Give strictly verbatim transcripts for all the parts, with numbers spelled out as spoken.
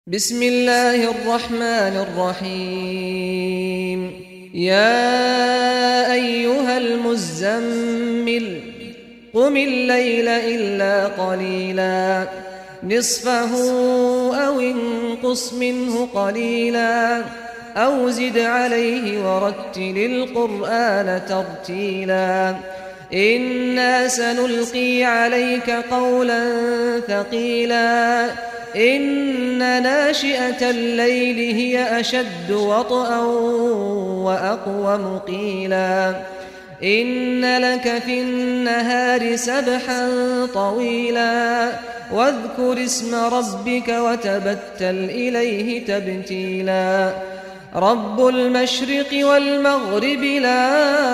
بسم الله الرحمن الرحيم يا أيها المزمل قم الليل إلا قليلا نصفه أو انقص منه قليلا أو زد عليه ورتل القرآن ترتيلا إنا سنلقي عليك قولا ثقيلا إن ناشئة الليل هي أشد وطئا وأقوم قيلا إن لك في النهار سبحا طويلا واذكر اسم ربك وتبتل إليه تبتيلا رب المشرق والمغرب لا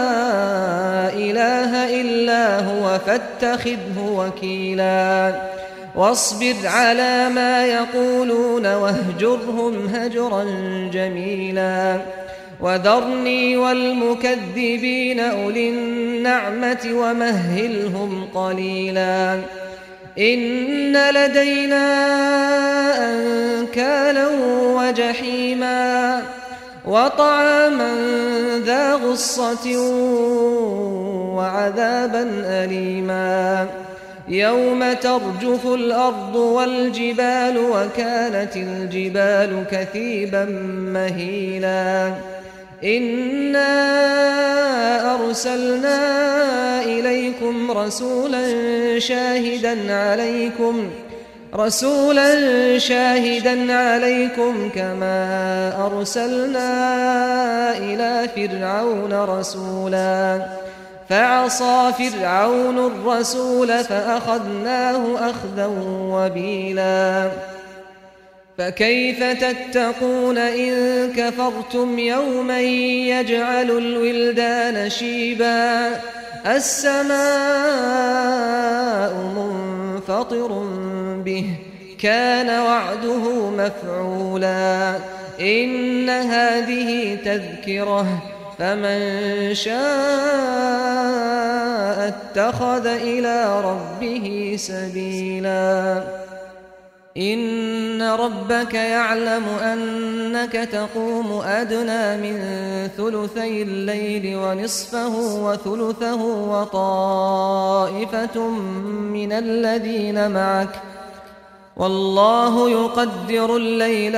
إله إلا هو فاتخذه وكيلا واصبر على ما يقولون واهجرهم هجرا جميلا وذرني والمكذبين أولي النعمة ومهلهم قليلا إن لدينا أنكالا وجحيما وطعاما ذا غصة وعذابا أليما يوم ترجف الأرض والجبال وكانت الجبال كثيبا مهيلا إنا أرسلنا إليكم رسولا شاهدا عليكم رسولا شاهدا عليكم كما أرسلنا إلى فرعون رسولا فعصى فرعون الرسول فأخذناه أخذا وبيلا فكيف تتقون إن كفرتم يوما يجعل الولدان شيبا السماء منفطر به كان وعده مفعولا إن هذه تذكرة فمن شاء اتخذ إلى ربه سبيلا إن ربك يعلم أنك تقوم أدنى من ثلثي الليل ونصفه وثلثه وطائفة من الذين معك والله يقدر الليل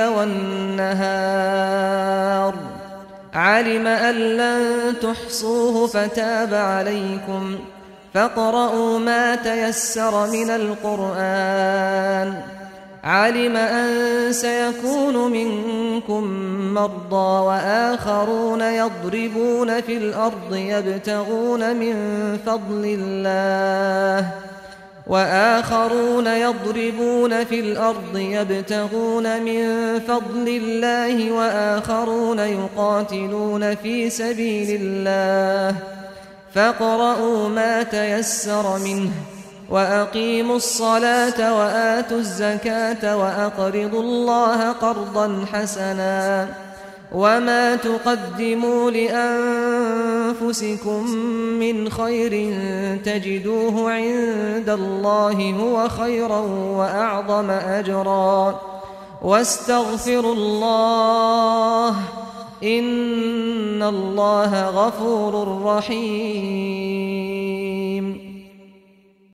والنهار علم أن لن تحصوه فتاب عليكم فاقرؤوا ما تيسر من القرآن علم أن سيكون منكم مرضى وآخرون يضربون في الأرض يبتغون من فضل الله وآخرون يضربون في الأرض يبتغون من فضل الله وآخرون يقاتلون في سبيل الله فاقرؤوا ما تيسر منه وأقيموا الصلاة وآتوا الزكاة وأقرضوا الله قرضا حسنا وما تقدموا لأنفسكم من خير تجدوه عند الله هو خيرا وأعظم أجرا واستغفروا الله إن الله غفور رحيم